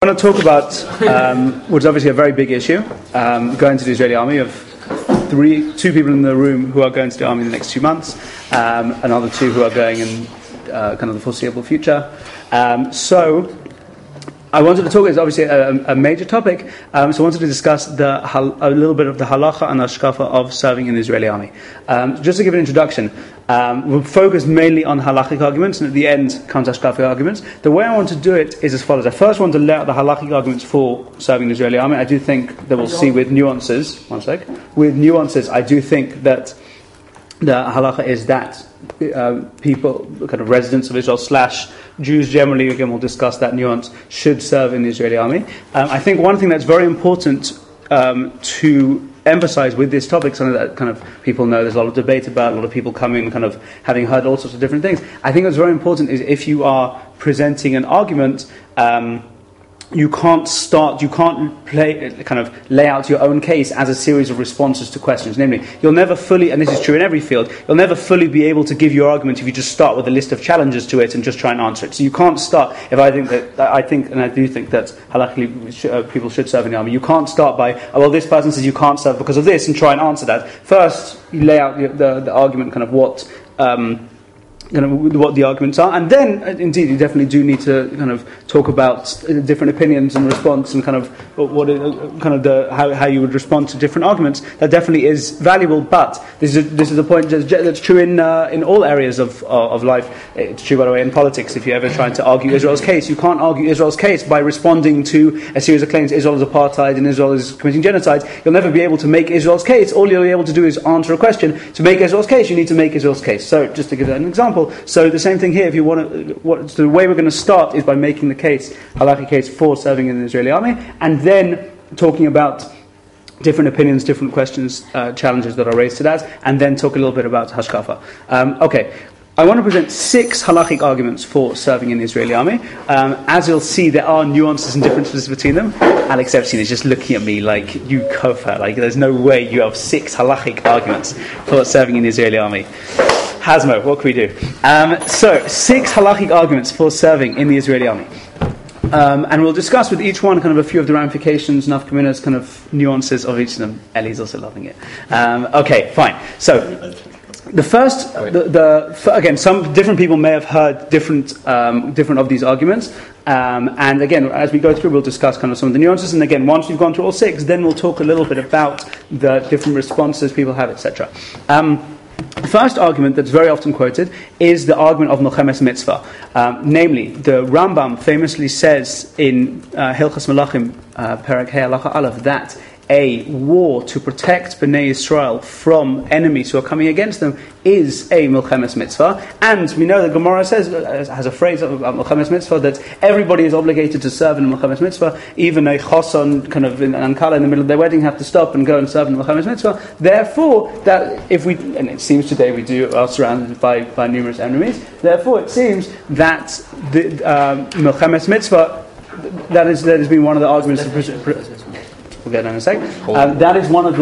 I want to talk about what's obviously a very big issue, going to the Israeli army. Of two people in the room who are going to the army in the next 2 months, another two who are going in kind of the foreseeable future. So I wanted to talk, it's obviously a major topic, so I wanted to discuss a little bit of the halacha and hashkafa of serving in the Israeli army. Just to give an introduction, we'll focus mainly on halachic arguments, and at the end comes hashkafic arguments. The way I want to do it is as follows. I first want to lay out the halachic arguments for serving in the Israeli army. I do think that we'll see with nuances, I do think that the halacha is that people, kind of residents of Israel / Jews generally, again we'll discuss that nuance, should serve in the Israeli army. I think one thing that's very important to emphasize with this topic, something that kind of people know there's a lot of debate about, a lot of people coming kind of having heard all sorts of different things. I think what's very important is if you are presenting an argument, you can't lay out your own case as a series of responses to questions. Namely, you'll never fully, and this is true in every field, you'll never fully be able to give your argument if you just start with a list of challenges to it and just try and answer it. So you can't start, I do think that halakhically people should serve in the army. You can't start by, this person says you can't serve because of this, and try and answer that. First, you lay out the argument, kind of what the arguments are, and then indeed you definitely do need to kind of talk about different opinions and response, and kind of how you would respond to different arguments. That definitely is valuable, but this is a point that's true in all areas of life. It's true, by the way, in politics. If you're ever trying to argue Israel's case, you can't argue Israel's case by responding to a series of claims Israel is apartheid and Israel is committing genocide. You'll never be able to make Israel's case. All you'll be able to do is answer a question. To make Israel's case, you need to make Israel's case. So just to give an example, so the same thing here. If you the way we're going to start is by making the case, halakhic case, for serving in the Israeli army, and then talking about different opinions, different questions, challenges that are raised to that, and then talk a little bit about hashkafa. I want to present 6 halakhic arguments for serving in the Israeli army. As you'll see, there are nuances and differences between them. Alex Epstein is just looking at me like, you kofar, like there's no way you have 6 halakhic arguments for serving in the Israeli army. Hasmo, what can we do? So, 6 halakhic arguments for serving in the Israeli army. And we'll discuss with each one kind of a few of the ramifications, nafkaminas, kind of nuances of each of them. Ellie's also loving it. Okay, fine. So, the first, again, some different people may have heard different of these arguments. And again, as we go through, we'll discuss kind of some of the nuances. And again, once we've gone through all 6, then we'll talk a little bit about the different responses people have, etc. The first argument that's very often quoted is the argument of Milchemes Mitzvah. Namely, the Rambam famously says in Hilchas Melachim, Perek Hei Halacha Aleph, that a war to protect Bnei Israel from enemies who are coming against them is a Milchemes Mitzvah. And we know that Gemara has a phrase about Milchemes Mitzvah that everybody is obligated to serve in Milchemes Mitzvah. Even a choson, kind of in Ankala in the middle of their wedding, have to stop and go and serve in Milchemes Mitzvah. Therefore, that if we, and it seems today we are surrounded by numerous enemies, therefore it seems that the Milchemes Mitzvah, that has been one of the arguments. We'll get that in a sec. That is one of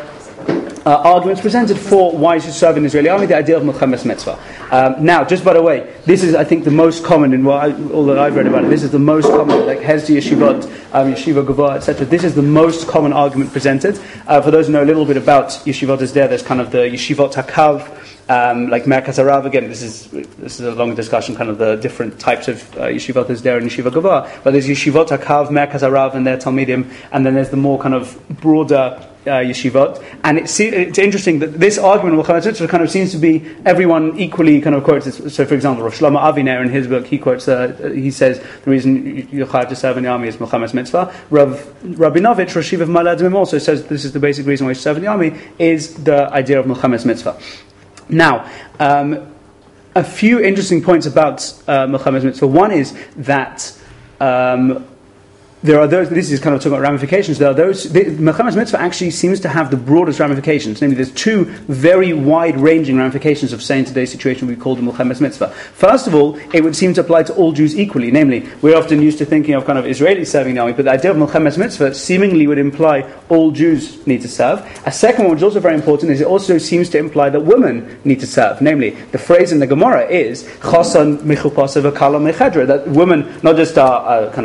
the arguments presented for why you should serve in the Israeli army, the idea of Milchemes Mitzvah. Now, just by the way, this is, I think, the most common in all that I've read about it. This is the most common, like Hezdi Yeshivot, Yeshiva Gavah, etc. This is the most common argument presented. For those who know a little bit about Yeshivot, there's kind of the Yeshivot Hakav, like Merkaz Harav. Again, this is a long discussion, kind of the different types of yeshivot is there in Yeshiva Gavah. But there's Yeshivot Hakav, Merkaz Harav, and their Talmidim, and then there's the more kind of broader yeshivot. And it's interesting that this argument of Milchemes Mitzvah kind of seems to be everyone equally kind of quotes it. So, for example, Rav Shlomo Aviner in his book, he quotes, he says the reason you're chayav to serve in the army is Milchemes Mitzvah. Rav Rabinovich, Rosh Yeshiva of Ma'ale Adumim, also says this is the basic reason why you serve in the army is the idea of Milchemes Mitzvah. Now, a few interesting points about Milchemes Mitzvah. One is that there are those, this is kind of talking about ramifications, there are those, Milchemes Mitzvah actually seems to have the broadest ramifications. Namely, there's 2 very wide-ranging ramifications of, say, in today's situation we call the Milchemes Mitzvah. First of all, it would seem to apply to all Jews equally. Namely, we're often used to thinking of kind of Israelis serving the army, but the idea of Milchemes Mitzvah seemingly would imply all Jews need to serve. A second one, which is also very important, is it also seems to imply that women need to serve. Namely, the phrase in the Gemara is, Chasan michupasav v'kala mechedra, that women not just are kind of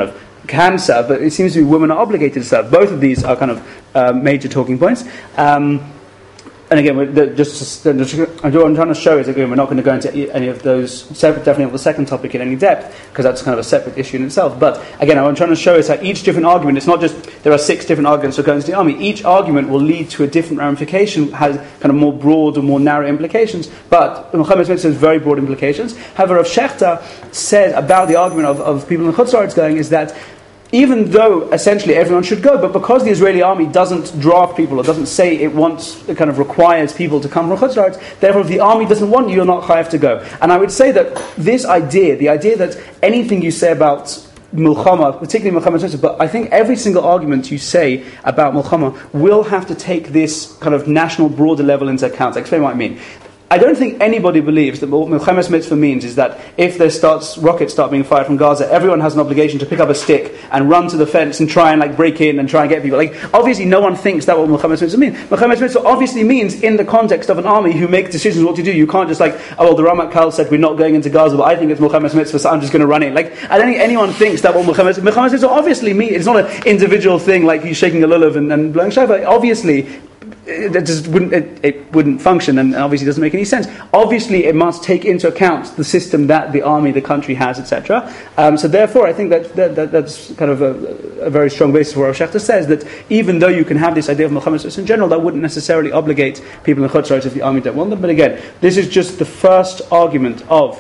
can serve, but it seems to be women are obligated to serve. Both of these are kind of major talking points. And again, what I'm trying to show is, again, we're not going to go into any of those, definitely of the second topic in any depth, because that's kind of a separate issue in itself. But again, what I'm trying to show is that each different argument, it's not just there are 6 different arguments for going to the army. Each argument will lead to a different ramification, has kind of more broad or more narrow implications. But Muhammad Smith says very broad implications. However, Rav Shechter said about the argument of people in Chutz La'aretz going is that even though essentially everyone should go, but because the Israeli army doesn't draft people or doesn't say it kind of requires people to come from Chutz La'aretz, therefore if the army doesn't want you, you're not chayav to go. And I would say that this idea, the idea that anything you say about Milchama, particularly Muhammad, but I think every single argument you say about Milchama will have to take this kind of national broader level into account. I'll explain what I mean. I don't think anybody believes that what Milchemes Mitzvah means is that if rockets start being fired from Gaza, everyone has an obligation to pick up a stick and run to the fence and try and break in and try and get people. Obviously no one thinks that what Milchemes Mitzvah means. Milchemes Mitzvah obviously means in the context of an army who makes decisions what to do. You can't just the Ramatkal said we're not going into Gaza, but I think it's Milchemes Mitzvah, so I'm just going to run in. I don't think anyone thinks that what Milchemes Mitzvah obviously means. It's not an individual thing like you shaking a lulav and blowing shofar. Obviously it wouldn't function, and obviously doesn't make any sense. Obviously it must take into account the system that the army, the country has, etc. So therefore I think that's kind of a very strong basis for what Rav Shechter says, that even though you can have this idea of Muhammad in general, that wouldn't necessarily obligate people in Chutz La'aretz if the army don't want them. But again, this is just the first argument about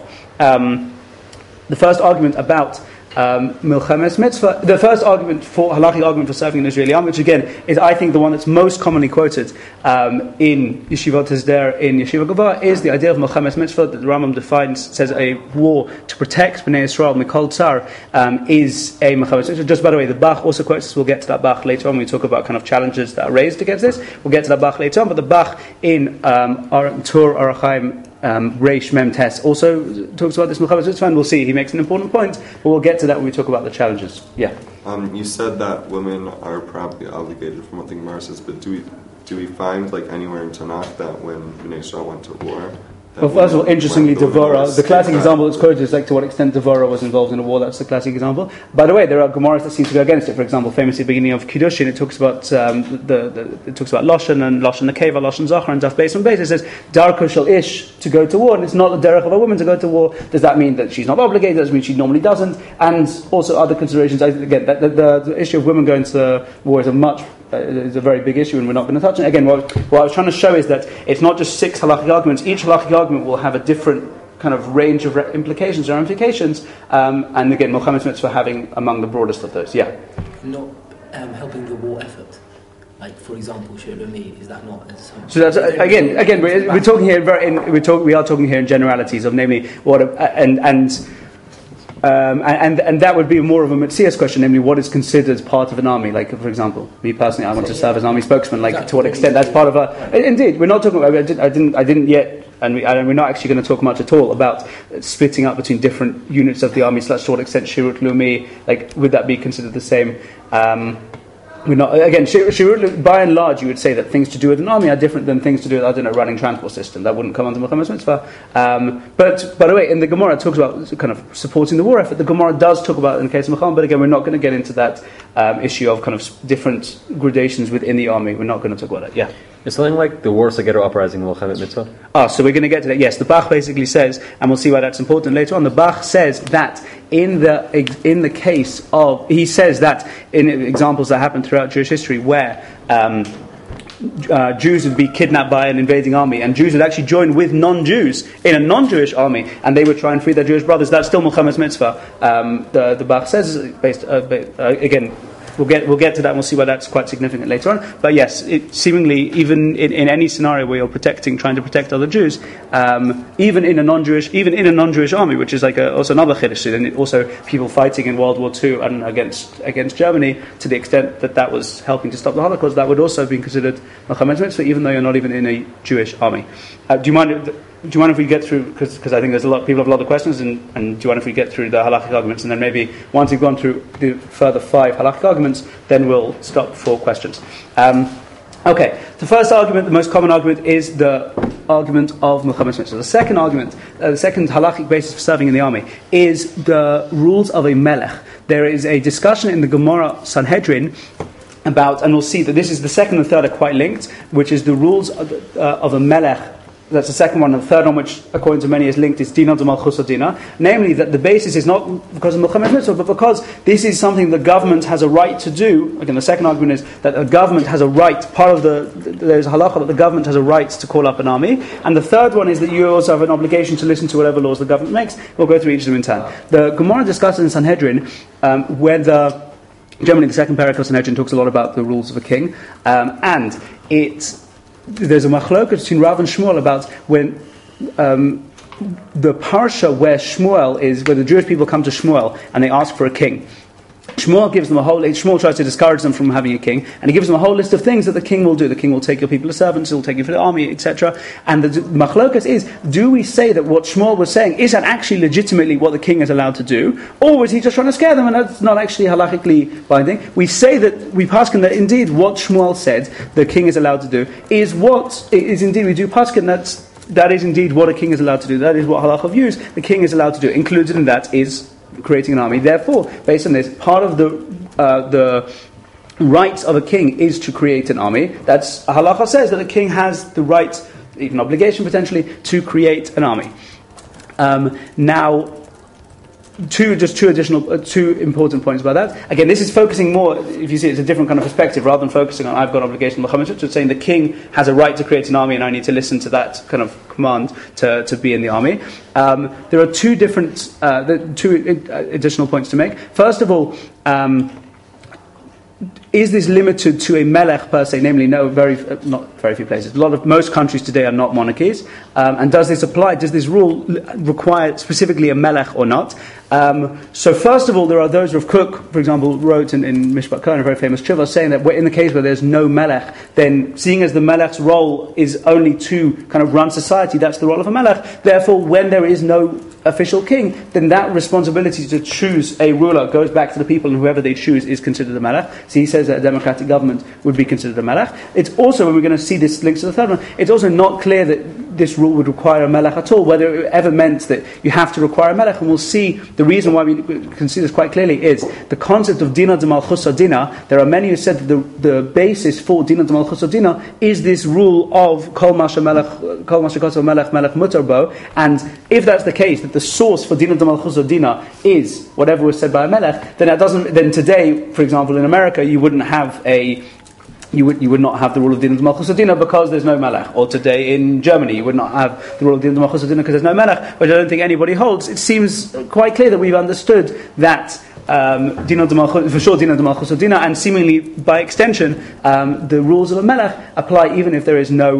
Milchemes Mitzvah, the first argument for halachic argument for serving an Israeli army, which again is, I think, the one that's most commonly quoted in Yeshivot Hesder in Yeshiva Gavah, is the idea of Milchemes Mitzvah that the Rambam defines, says a war to protect Bnei Yisrael Mikol Tsar is a Milchemes Mitzvah. Just by the way, the Bach also quotes this. We'll get to that Bach later on when we talk about kind of challenges that are raised against this. We'll get to that Bach later on, but the Bach in Tur Arachaim Reish Mem Tes also talks about this Milchemes Mitzvah, and we'll see he makes an important point, but we'll get to that when we talk about the challenges. Yeah. You said that women are probably obligated from what the Gemara says, but do we find anywhere in Tanakh that when Bnei Yisrael went to war? Well, first of all, interestingly, Devorah, the classic example that's quoted is to what extent Devorah was involved in a war. That's the classic example. By the way, there are Gemaras that seem to go against it. For example, famously, at the beginning of Kiddushin, it talks about it talks about Lashon and Lashon Nekeva, Lashon Zachar, and Daf Beis and Beis. It says Darko Shel Ish to go to war, and it's not the derech of a woman to go to war. Does that mean that she's not obligated? Does that mean she normally doesn't? And also other considerations. Again, the issue of women going to war is a very big issue, and we're not going to touch it. Again, what I was trying to show is that it's not just 6 halachic arguments. Each halachic argument will have a different kind of range of implications or ramifications, and again, Milchemes Mitzvah having among the broadest of those. Yeah. Not helping the war effort. For example, Shir Lumi, is that not? So that's again, we're talking here. We are talking here in generalities of namely what and that would be more of a Metzias question, namely what is considered part of an army. For example, me personally, I want to serve as an army spokesman. To what extent that's part of a. Indeed, we're not talking about. I didn't yet, and we're not actually going to talk much at all about splitting up between different units of the army. To what extent Shirut Lumi, would that be considered the same? We're not, again, Shirut, by and large, you would say that things to do with an army are different than things to do with, running transport system. That wouldn't come under Milchemes Mitzvah. But, by the way, in the Gemara, it talks about kind of supporting the war effort. The Gemara does talk about it in the case of Milchama, but again, we're not going to get into that issue of kind of different gradations within the army. We're not going to talk about it. Yeah. Is something like the Warsaw Ghetto Uprising Milchemes Mitzvah? So we're going to get to that. Yes, the Bach basically says, and we'll see why that's important later on. The Bach says that in the case of, he says that in examples that happen throughout Jewish history where Jews would be kidnapped by an invading army, and Jews would actually join with non-Jews in a non-Jewish army, and they would try and free their Jewish brothers. That's still Milchemes Mitzvah. The Bach says, based again. We'll get to that, and we'll see why that's quite significant later on. But yes, seemingly even in any scenario where you're trying to protect other Jews, even in a non-Jewish army, which is also another chiddush. Then also people fighting in World War II and against Germany, to the extent that was helping to stop the Holocaust, that would also have been considered Milchemes Mitzvah, even though you're not even in a Jewish army. Do you mind if we get through, because I think there's people have a lot of questions, and do you mind if we get through the halachic arguments, and then maybe once we've gone through the further 5 halachic arguments, then we'll stop for questions. Okay, the first argument, the most common argument, is the argument of Milchemes Mitzvah. The second argument, the second halachic basis for serving in the army, is the rules of a melech. there is a discussion in the Gemara Sanhedrin about, and we'll see that this is the second and third are quite linked, which is the rules of a melech. That's the second one. And the third one, which according to many is linked, is Dina de Malchus Dina. Namely, that the basis is not because of Milchemet Mitzvah, but because this is something the government has a right to do. Again, the second argument is that the government has a right, there's a halacha that the government has a right to call up an army. And the third one is that you also have an obligation to listen to whatever laws the government makes. We'll go through each of them in turn. The Gemara discusses in Sanhedrin whether, generally the second parak of Sanhedrin talks a lot about the rules of a king, and there's a machloket between Rav and Shmuel about when the parsha where the Jewish people come to Shmuel and they ask for a king. Shmuel tries to discourage them from having a king, and he gives them a whole list of things that the king will do. The king will take your people as servants, he'll take you for the army, etc. And the machlokas is, do we say that what Shmuel was saying, is that actually legitimately what the king is allowed to do? Or was he just trying to scare them and that's not actually halachically binding? We say that, we paskin that indeed what Shmuel said the king is allowed to do is indeed we do paskin that is indeed what a king is allowed to do. That is what halacha views the king is allowed to do. Included in that is creating an army. Therefore, based on this, part of the rights of a king is to create an army. That's halacha says that the king has the right, even obligation potentially, to create an army. Now, two important points about that. Again, this is focusing more, if you see, it's a different kind of perspective, rather than focusing on I've got obligation to Muhammad, it's saying the king has a right to create an army and I need to listen to that kind of command to be in the army. There are two additional points to make. First of all, is this limited to a melech per se? Namely, no, not very few places. Most countries today are not monarchies. And does this apply? Does this rule require specifically a melech or not? So first of all, there are those Rav Kook, for example, wrote in Mishpat Kern, a very famous tshuva, saying that in the case where there's no melech, then seeing as the melech's role is only to kind of run society, that's the role of a melech. Therefore, when there is no official king, then that responsibility to choose a ruler goes back to the people, and whoever they choose is considered a melech. So he says that a democratic government would be considered a melech. It's also, when we're going to see this links to the third one, it's also not clear that this rule would require a melech at all, whether it ever meant that you have to require a melech. And we'll see the reason why we can see this quite clearly is the concept of Dina de Malchus Dina. There are many who said that the basis for Dina de Malchus Dina is this rule of Kol Masha Kosav Melech Melech Mutar Bo. And if that's the case, that the source for Dina de Malchus Dina is whatever was said by a melech, then today, for example, in America, you wouldn't have you would not have the rule of Din Malchus Dina because there's no Melech. Or today in Germany, you would not have the rule of Din Malchus Dina because there's no Melech, which I don't think anybody holds. It seems quite clear that we've understood that Dina de Malchus Dina, and seemingly by extension, the rules of a Melech apply even if there is no.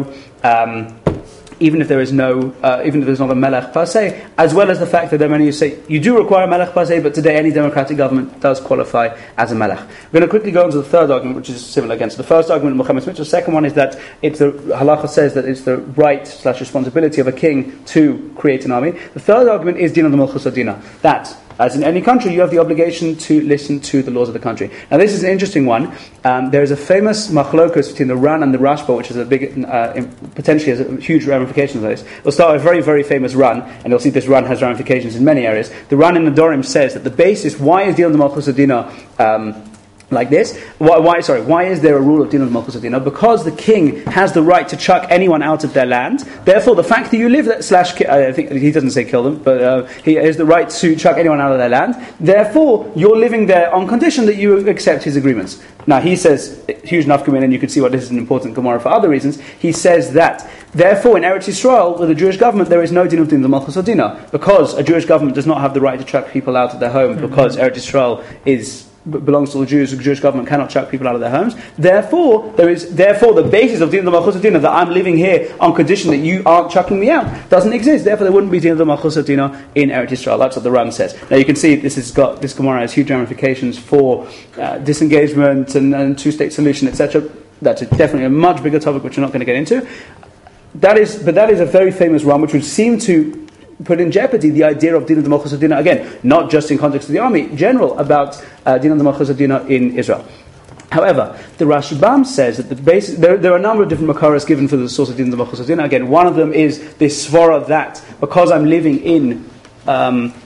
Even if there's not a melech per se, as well as the fact that there are many who say you do require a melech per se, but today any democratic government does qualify as a melech. We're going to quickly go on to the third argument, which is similar again. So the first argument, Muhammad Smith. The second one is that halacha says that it's the right/responsibility of a king to create an army. The third argument is Dina de Malchus Dina, that as in any country, you have the obligation to listen to the laws of the country. Now, this is an interesting one. There is a famous machlokus between the Ran and the Rashba, which is a big, potentially has huge ramifications on this. We'll start with a very, very famous Ran, and you'll see this Ran has ramifications in many areas. The Ran in the Dorim says that the basis, why is Dina de Malchus Dina like this? Why is there a rule of Dina de Malchus Dina? Because the king has the right to chuck anyone out of their land. Therefore, the fact that you live there, I think he doesn't say kill them, but he has the right to chuck anyone out of their land. Therefore, you're living there on condition that you accept his agreements. Now, he says, huge nafkamin, and you can see why this is an important Gemara for other reasons. He says that, therefore, in Eretz Yisrael, with a Jewish government, there is no din of Din de Malchus Dina, because a Jewish government does not have the right to chuck people out of their home, because Eretz Yisrael belongs to the Jews. The Jewish government cannot chuck people out of their homes. Therefore, the basis of Din de Malchus Dina, that I'm living here on condition that you aren't chucking me out, doesn't exist. Therefore, there wouldn't be Din de Malchus Dina in Eretz Yisrael. That's what the Ran says. Now, you can see this Gemara has huge ramifications for disengagement and two-state solution, etc. That's definitely a much bigger topic, which we're not going to get into. That is a very famous Ran, which would seem to put in jeopardy the idea of Dina de Malchus Dina, again, not just in context of the army, general about Dina de Malchus Dina in Israel. However, the Rashbam says that the basis, there are a number of different makaras given for the source of Dina de Malchus Dina. Again, one of them is this svara that because I'm living in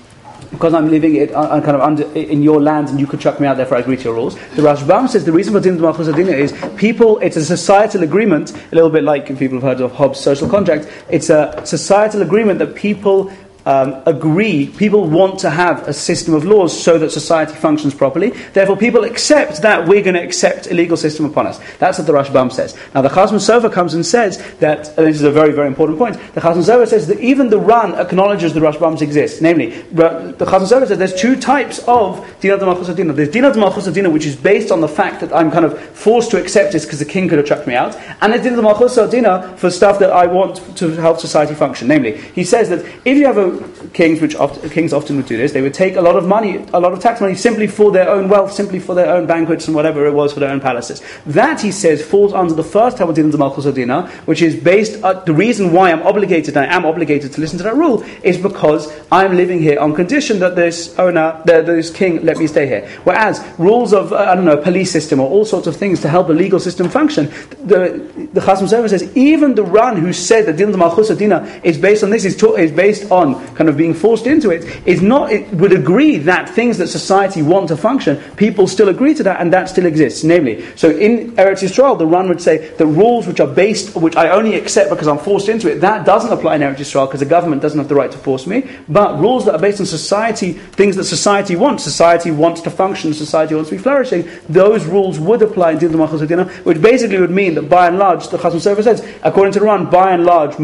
because I'm living it kind of under in your land, and you could chuck me out, therefore I agree to your rules. The Rashbam says the reason for din malchus adina is people. It's a societal agreement, a little bit like if people have heard of Hobbes' social contract. It's a societal agreement that people agree. People want to have a system of laws so that society functions properly. Therefore, people accept that we're going to accept a legal system upon us. That's what the Rashbam says. Now, the Chazon Sofer comes and says that, and this is a very, very important point, the Chazon Sofer says that even the Ran acknowledges the Rashbams exist. Namely, the Chazon Sofer says there's two types of Dinah de Malchus Adina. There's Dinah de Malchus Adina, which is based on the fact that I'm kind of forced to accept this because the king could have chucked me out. And there's Dinah de Malchus Adina for stuff that I want to help society function. Namely, he says that if you have kings often would do this, they would take a lot of money, a lot of tax money, simply for their own wealth, simply for their own banquets and whatever it was for their own palaces. That, he says, falls under the first type of din of Malchus Adina, which is based, the reason why I am obligated to listen to that rule, is because I'm living here on condition that this king let me stay here. Whereas rules of, police system or all sorts of things to help a legal system function, the Chasam Sofer says, even the Ran who said that din of Malchus Adina is based on this, is based on kind of being forced into it, it would agree that things that society want to function, people still agree to that, and that still exists. Namely, so in Eretz Yisrael, the Ran would say the rules which I only accept because I'm forced into it, that doesn't apply in Eretz Yisrael because the government doesn't have the right to force me. But rules that are based on society, things that society wants to function, society wants to be flourishing, those rules would apply in Din Malchus Adina, which basically would mean that by and large, the Chasam Sofer says, according to the Ran, by and large,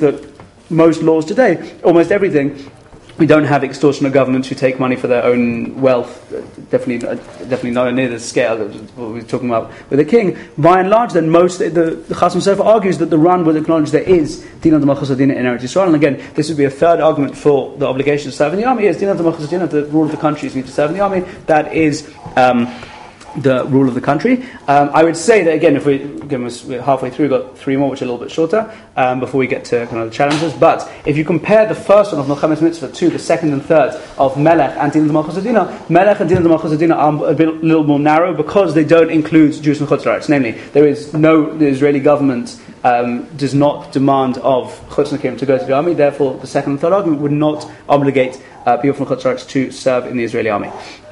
most laws today, almost everything, we don't have extortionate governments who take money for their own wealth. Definitely nowhere near the scale of what we're talking about with the king. By and large, then the Chasam Sofer argues that the Ran would acknowledge there is Dinah de Malchus Adina in Eretz Yisrael. And again, this would be a third argument for the obligation to serve in the army. Is Dinah de Malchus Adina, the rule of the countries need to serve in the army. That is the rule of the country. I would say that again, we're halfway through, we've got three more which are a little bit shorter before we get to kind of the challenges. But if you compare the first one of Milchemes Mitzvah to the second and third of Melech and Dinah de Malchus Adina, Melech and Dinah de Malchus Adina are a little more narrow because they don't include Jews and Chutz La'aretz. Namely, the Israeli government does not demand of Chutz Nakim to go to the army. Therefore, the second and third argument would not obligate people from Chutz La'aretz to serve in the Israeli army.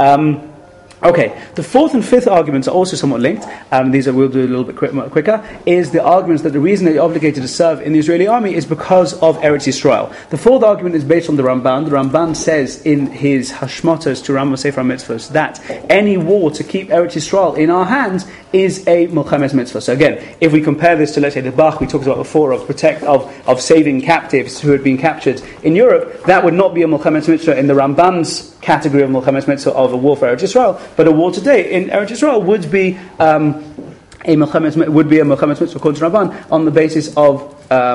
Okay, the fourth and fifth arguments are also somewhat linked. These we'll do a little bit quicker. Is the arguments that the reason they're obligated to serve in the Israeli army is because of Eretz Yisrael. The fourth argument is based on the Ramban. The Ramban says in his Hashmotos to Rambam Sefer HaMitzvos that any war to keep Eretz Yisrael in our hands is a Milchemes Mitzvah. So again, if we compare this to, let's say, the Bach we talked about before of saving captives who had been captured in Europe, that would not be a Milchemes Mitzvah in the Ramban's category of Milchemes Mitzvah of a war for Eretz Yisrael, but a war today in Eretz Yisrael would be a Milchemes Mitzvah according to Ramban on the basis of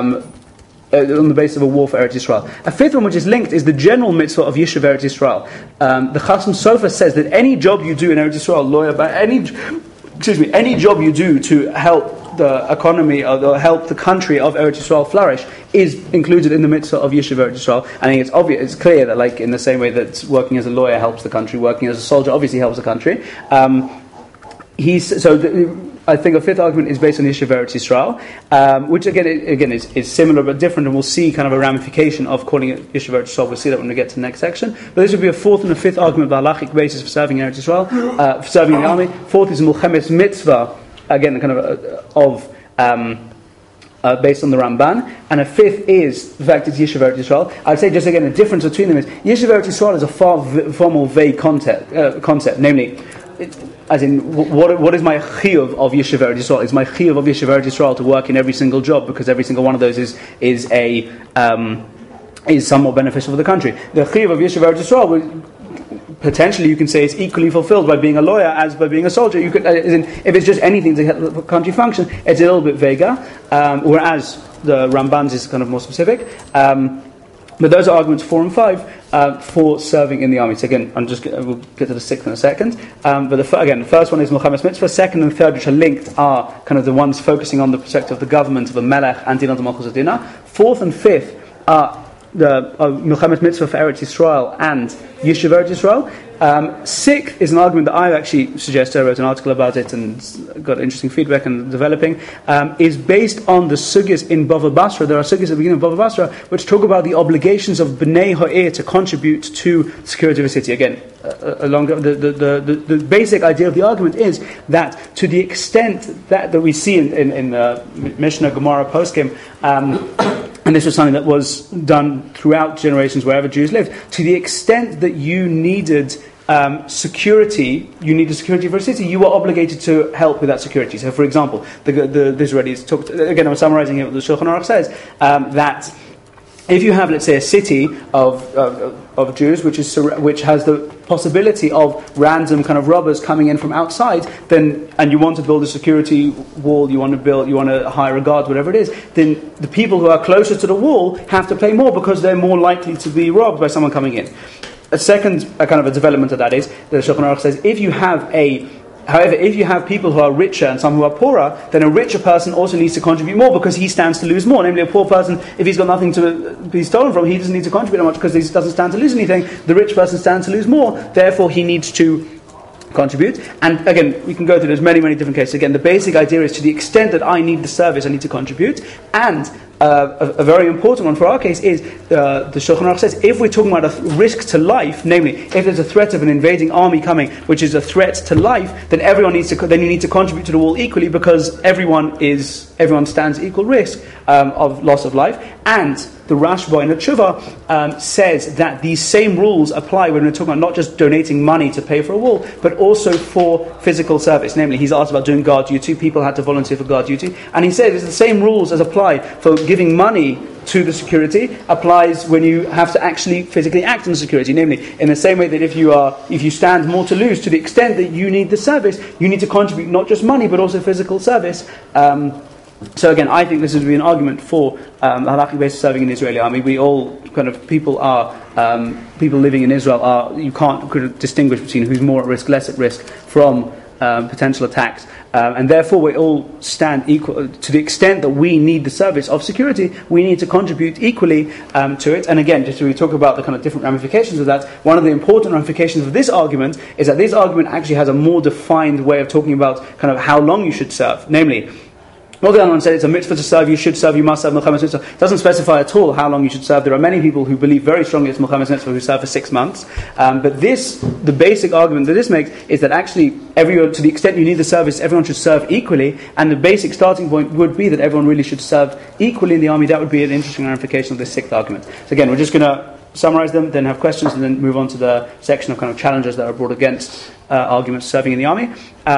a war for Eretz Yisrael. A fifth one which is linked is the general mitzvah of Yishuv Eretz Yisrael. The Chasam Sofer says that any job you do in Eretz Yisrael, any job you do to help the economy or help the country of Eretz Yisrael flourish is included in the mitzvah of Yishuv Eretz Yisrael. I think it's obvious, it's clear that, like in the same way that working as a lawyer helps the country, working as a soldier obviously helps the country. I think a fifth argument is based on Yishuv Eretz Yisrael, which again is similar but different, and we'll see kind of a ramification of calling it Yishuv Eretz Yisrael. We'll see that when we get to the next section. But this would be a fourth and a fifth argument by halachic basis for serving in Eretz Yisrael, serving in the army. Fourth is Milchemes Mitzvah, again kind of based on the Ramban, and a fifth is the fact it's Yishuv Eretz Yisrael. I'd say just again the difference between them is Yishuv Eretz Yisrael is a far more vague concept, namely, as in what is my chiyuv of Yishuv Eretz Yisrael? Is my chiyuv of Yishuv Eretz Yisrael to work in every single job because every single one of those is somewhat beneficial for the country? The chiyuv of Yishuv Eretz Yisrael potentially you can say it's equally fulfilled by being a lawyer as by being a soldier. You could, if it's just anything to help the country function, it's a little bit vaguer, whereas the Ramban's is kind of more specific. But those are arguments 4 and 5 for serving in the army. So again, we'll get to the sixth in a second. But the first one is Milchemes Mitzvah. Second and third, which are linked, are kind of the ones focusing on the perspective of the government of the Melech and Dinah de Malchus Adina. Fourth and fifth are Milchemet Mitzvah for Eretz Yisrael and Yishuv Eretz Yisrael. Sixth is an argument that I've actually suggested. I wrote an article about it and got interesting feedback and developing. Is based on the sugyas in Bava Basra. There are sugyas at the beginning of Bava Basra which talk about the obligations of Bnei Ha'ir to contribute to the security of a city. Again, the basic idea of the argument is that to the extent that we see in Mishnah, Gemara, Poskim, and this was something that was done throughout generations wherever Jews lived, to the extent that you needed security, you needed security for a city, you were obligated to help with that security. So, for example, the Israelis talked, again, I'm summarizing here what the Shulchan Aruch says, that if you have, let's say, a city of Jews which has the possibility of random kind of robbers coming in from outside, then, and you want to build a security wall, you want to hire a guard, whatever it is, then the people who are closer to the wall have to pay more because they're more likely to be robbed by someone coming in. A second kind of a development of that is, the Shulchan Aruch says, if you have people who are richer and some who are poorer, then a richer person also needs to contribute more because he stands to lose more. Namely, a poor person, if he's got nothing to be stolen from, he doesn't need to contribute that much because he doesn't stand to lose anything. The rich person stands to lose more, therefore he needs to contribute. And again, we can go through there's many different cases. Again, the basic idea is to the extent that I need the service, I need to contribute. And a very important one for our case is the Shulchan Aruch says if we're talking about a risk to life, namely if there's a threat of an invading army coming, which is a threat to life, then you need to contribute to the wall equally because everyone stands equal risk of loss of life. And the Rashba in the Tshuva says that these same rules apply when we're talking about not just donating money to pay for a wall, but also for physical service. Namely, he's asked about doing guard duty. People had to volunteer for guard duty, and he says it's the same rules as apply for giving money to the security applies when you have to actually physically act in security. Namely, in the same way that if you stand more to lose, to the extent that you need the service, you need to contribute not just money but also physical service. So again, I think this would be an argument for the halakhic basis of serving in the Israeli army. We all kind of people living in Israel you can't distinguish between who's more at risk, less at risk from potential attacks. And therefore we all stand equal to the extent that we need the service of security. We need to contribute equally to it. And again, just to talk about the kind of different ramifications of that, one of the important ramifications of this argument is that this argument actually has a more defined way of talking about kind of how long you should serve. Namely, not the other one said it's a mitzvah to serve, you should serve, you must serve Milchemet Mitzvah. It doesn't specify at all how long you should serve. There are many people who believe very strongly it's Milchemet Mitzvah who serve for 6 months. But the basic argument that this makes is that actually everyone, to the extent you need the service, everyone should serve equally. And the basic starting point would be that everyone really should serve equally in the army. That would be an interesting ramification of this sixth argument. So again, we're just going to summarize them, then have questions, and then move on to the section of kind of challenges that are brought against arguments serving in the army.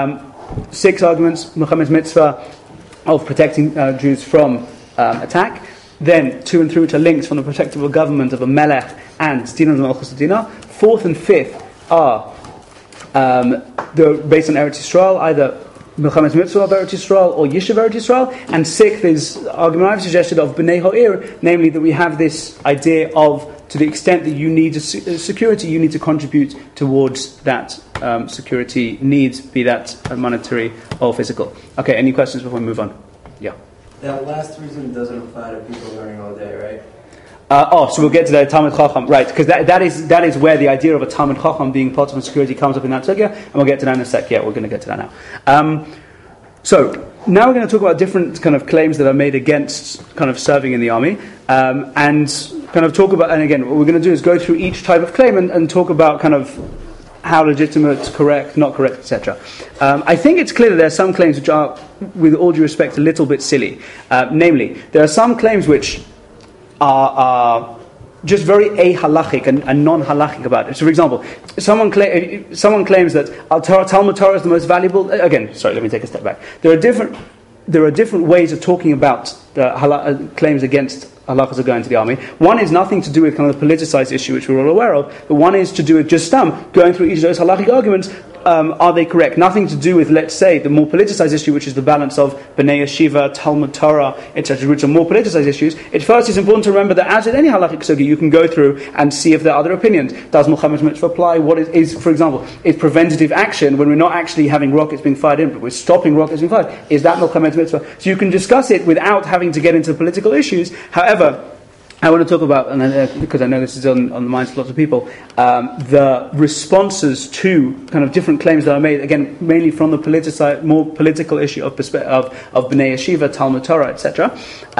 6 arguments: Milchemet Mitzvah, of protecting Jews from attack. Then 2 and 3, which are linked from the protectable government of a melech and Dina Malchus Dina. 4th and 5th are based on Eretz Yisrael, either Milchemet Mitzvah of Eretz Yisrael or Yishuv Eretz Yisrael. And 6th is the argument I've suggested of Bnei Ha'ir, namely that we have this idea of, to the extent that you need security, you need to contribute towards that security needs, be that monetary or physical. Okay, any questions before we move on? Yeah. That last reason doesn't apply to people learning all day, right? So we'll get to the Talmud Chacham, right? Because that is where the idea of a Talmud Chacham being part of security comes up in that sugya, and we'll get to that in a sec. Yeah, we're going to get to that now. So now we're going to talk about different kind of claims that are made against kind of serving in the army, and kind of talk about. And again, what we're going to do is go through each type of claim and talk about kind of how legitimate, correct, not correct, etc. I think it's clear that there are some claims which are, with all due respect, a little bit silly. Namely, there are some claims which are just very a-halachic and non-halachic about it. So, for example, someone claims that Talmud Torah is the most valuable. Again, sorry, let me take a step back. There are different ways of talking about claims against halachas of going to the army. One is nothing to do with kind of the politicized issue, which we're all aware of, but one is to do with just going through each of those halachic arguments. Are they correct? Nothing to do with, let's say, the more politicized issue, which is the balance of Bnei Yeshiva, Talmud Torah, etc., which are more politicized issues. At first, it's important to remember that as with any halachic sugya, you can go through and see if there are other opinions. Does Milchemet Mitzvah apply? What is, for example, is preventative action when we're not actually having rockets being fired in, but we're stopping rockets being fired? Is that Milchemet Mitzvah? So you can discuss it without having to get into political issues. However, I want to talk about, and because I know this is on the minds of lots of people, the responses to kind of different claims that are made, again, mainly from the more political issue of Bnei Yeshiva, Talmud Torah, etc.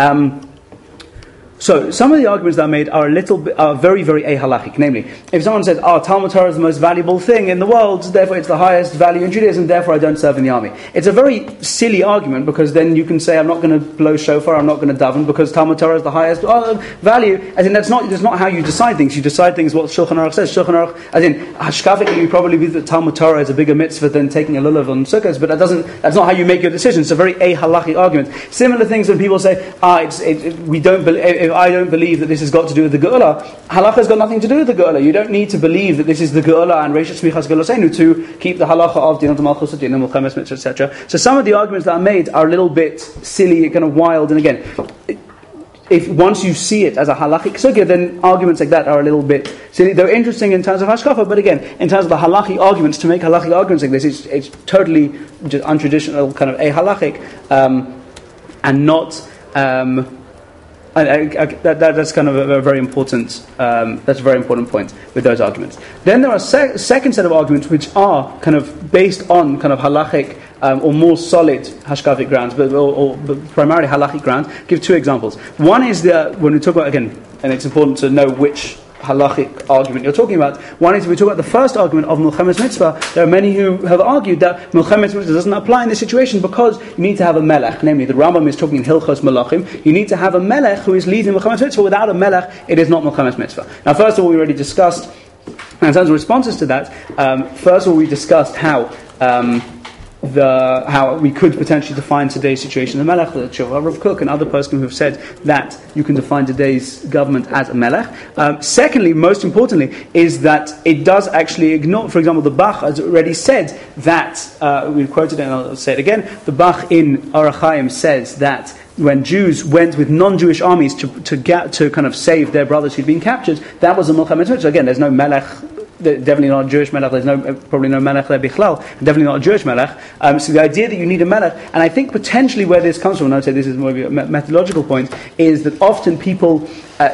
So some of the arguments that are made are very, very ahalachic. Namely, if someone says, Talmud Torah is the most valuable thing in the world, therefore it's the highest value in Judaism, therefore I don't serve in the army. It's a very silly argument, because then you can say, I'm not going to blow shofar, I'm not going to daven, because Talmud Torah is the highest value. As in, that's not how you decide things. You decide things what Shulchan Aruch says. Shulchan Aruch, as in, hashkafically, you probably believe that Talmud Torah is a bigger mitzvah than taking a lulav on sukkahs, but that's not how you make your decision. It's a very ahalachic argument. Similar things when people say, I don't believe that this has got to do with the Geula. Halacha has got nothing to do with the Geula. You don't need to believe that this is the Geula and Reishis Smichas Geulosenu to keep the halacha of Dinah Malchus, Dinah Mulchemes Mitzvah, etc. So some of the arguments that are made are a little bit silly, kind of wild, and again, if once you see it as a halachic sugya, then arguments like that are a little bit silly. They're interesting in terms of hashkafa, but again, in terms of the halachic arguments, to make halachic arguments like this, it's totally just untraditional, kind of ahalachic, and not. That's kind of a very important. That's a very important point with those arguments. Then there are second set of arguments which are kind of based on kind of halachic or more solid hashkafic grounds, but primarily halachic grounds. Give two examples. One is when we talk about, again, and it's important to know which halachic argument you're talking about. One is we talk about the first argument of Mulchemes Mitzvah. There are many who have argued that Mulchemes Mitzvah doesn't apply in this situation because you need to have a melech. Namely, the Rambam is talking in Hilchos Melachim. You need to have a melech who is leading Mulchemes Mitzvah. Without a melech, it is not Mulchemes Mitzvah. Now, first of all, we already discussed, in terms of responses to that, first of all, we discussed how we could potentially define today's situation the melech, the Tshuva Rav Kook and other poskim who have said that you can define today's government as a melech. Secondly, most importantly, is that it does actually ignore, for example, the Bach has already said that, we've quoted it and I'll say it again, the Bach in Orach Chaim says that when Jews went with non-Jewish armies to kind of save their brothers who'd been captured, that was a Mulchemes Mitzvah. Again, there's no melech, definitely not a Jewish melech, there's probably no melech there bichlal, definitely not a Jewish melech. So the idea that you need a melech, and I think potentially where this comes from, and I would say this is more of a methodological point, is that often people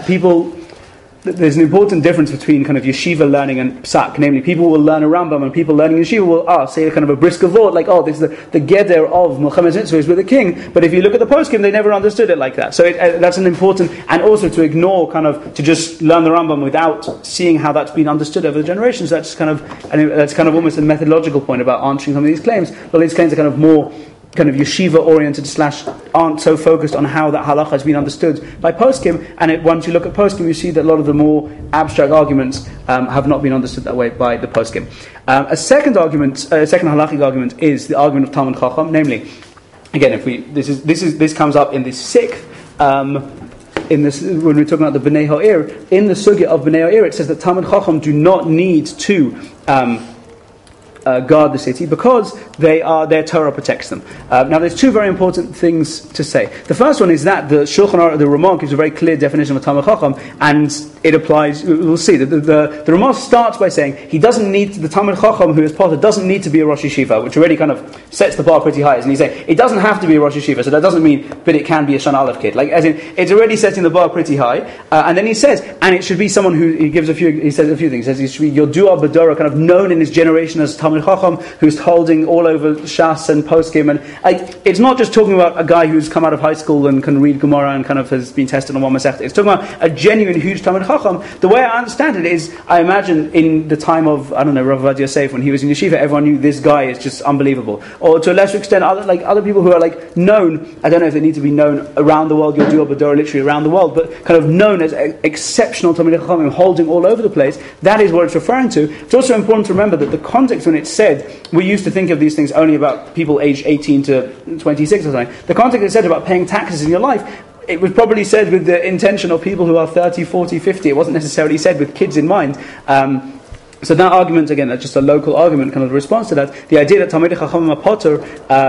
there's an important difference between kind of yeshiva learning and psak. Namely, people will learn a Rambam, and people learning yeshiva will say a kind of a brisker vort, like, this is the geder of Mulchemes Mitzvah is with the king. But if you look at the poskim, they never understood it like that. So that's an important, and also to ignore to just learn the Rambam without seeing how that's been understood over the generations. That's kind of almost a methodological point about answering some of these claims. Well, these claims are kind of more kind of yeshiva-oriented / aren't so focused on how that halacha has been understood by poskim, and once you look at poskim, you see that a lot of the more abstract arguments have not been understood that way by the poskim. A second halachic argument is the argument of Talmud Chacham, namely, again, this comes up in the sixth. When we're talking about the Bnei Ha'ir, in the sugya of Bnei Ha'ir, it says that Talmud Chacham do not need to guard the city because their Torah protects them. Now, there's two very important things to say. The first one is that the Shulchan Aruch, the Ramah, gives a very clear definition of Talmud Chacham, and it applies. We'll see that the Ramah starts by saying he doesn't need the Talmud Chacham who is Potter doesn't need to be a Rosh Yeshiva, which already kind of sets the bar pretty high. And he's saying it doesn't have to be a Rosh Yeshiva, so that doesn't mean, but it can be a Shana Aleph kid. Like, as in, it's already setting the bar pretty high. And then he says, and it should be someone who he says a few things. He says he should be Yodua B'Dora, kind of known in his generation as Talmud Chacham, who's holding all over Shas and Poskim, and it's not just talking about a guy who's come out of high school and can read Gemara and kind of has been tested on one Masechta. It's talking about a genuine, huge Talmud Chacham. The way I understand it is, I imagine in the time of, Rav Ovadia Yosef, when he was in yeshiva, everyone knew this guy is just unbelievable. Or to a lesser extent, other people who are known, I don't know if they need to be known around the world, Yodua B'Dora, literally around the world, but kind of known as exceptional Talmud Chacham, holding all over the place. That is what it's referring to. It's also important to remember that the context when it's said, we used to think of these things only about people aged 18 to 26 or something. The context is said about paying taxes in your life. It was probably said with the intention of people who are 30, 40, 50. It wasn't necessarily said with kids in mind. So that argument, again, that's just a local argument, kind of response to that. The idea that Talmidei Chachamim are Potter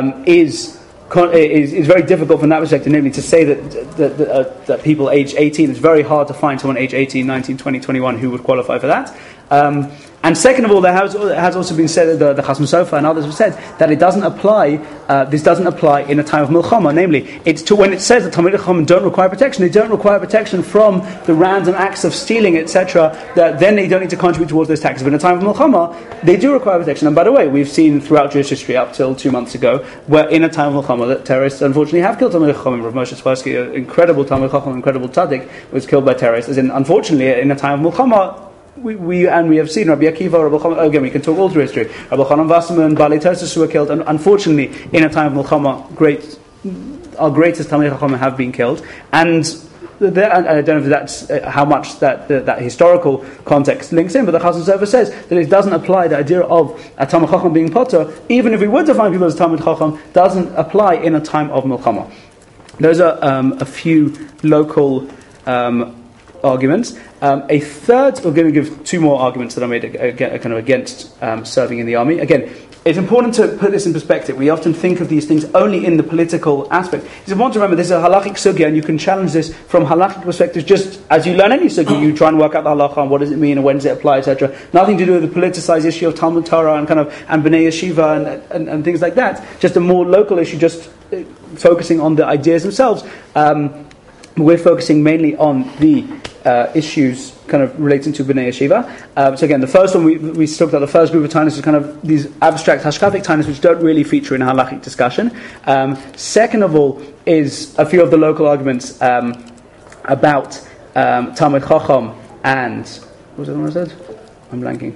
is very difficult from that perspective, namely to say that people age 18, it's very hard to find someone age 18, 19, 20, 21 who would qualify for that. And second of all, there has also been said, the Chasam Sofer and others have said, that it doesn't apply, this doesn't apply in a time of Milchama. Namely, when it says that Talmidei Chacham don't require protection, they don't require protection from the random acts of stealing, etc., that then they don't need to contribute towards those taxes. But in a time of Milchama, they do require protection. And by the way, we've seen throughout Jewish history up till 2 months ago, where in a time of Milchama, that terrorists unfortunately have killed Talmidei Chacham. Rav Moshe Spassky, an incredible Talmidei Chacham, incredible tzaddik, was killed by terrorists. As in, unfortunately, in a time of Milchama, we have seen Rabbi Akiva, Rabbi Chanan, again we can talk all through history, Rabbi Chanan Wasserman, Baalei Tosfos who were killed, and unfortunately in a time of Milchama, our greatest Talmidei Chacham have been killed, and I don't know if that's how much that historical context links in, but the Chasam Sofer says that it doesn't apply, the idea of a Talmid Chacham being potter, even if we were to find people as Talmid Chacham, doesn't apply in a time of Milchama. Those are a few local arguments. A third, we're going to give 2 more arguments that I made kind of against serving in the army. Again, it's important to put this in perspective. We often think of these things only in the political aspect. It's important to remember this is a halachic sugya, and you can challenge this from halachic perspective just as you learn any sugya. You try and work out the halacha and what does it mean and when does it apply, etc. Nothing to do with the politicized issue of Talmud Torah and Bnei Yeshiva and things like that. Just a more local issue, just focusing on the ideas themselves. We're focusing mainly on the issues kind of relating to Bnei Yeshiva. So again, the first one we talked about, the first group of tainas is kind of these abstract hashkafic tainas which don't really feature in a halachic discussion. Second of all is a few of the local arguments about Talmid Chacham and what was the one I said? I'm blanking.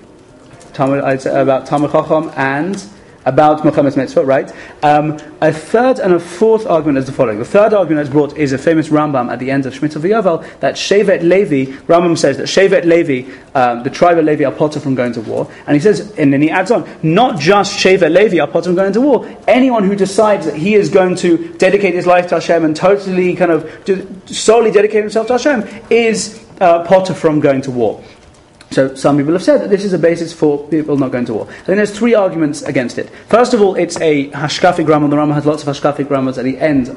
About Talmid Chacham and about Milchemes Mitzvah, right? A third and a fourth argument is the following. The third argument that's brought is a famous Rambam at the end of Shemitah V'Yovel, that Shevet Levi, Rambam says that Shevet Levi, the tribe of Levi, are potter from going to war. And he says, and then he adds on, not just Shevet Levi are potter from going to war. Anyone who decides that he is going to dedicate his life to Hashem and totally solely dedicate himself to Hashem is potter from going to war. So some people have said that this is a basis for people not going to war. Then there's 3 arguments against it. First of all, it's a hashkafic Rambam. The Rambam has lots of hashkafic Rambams at the end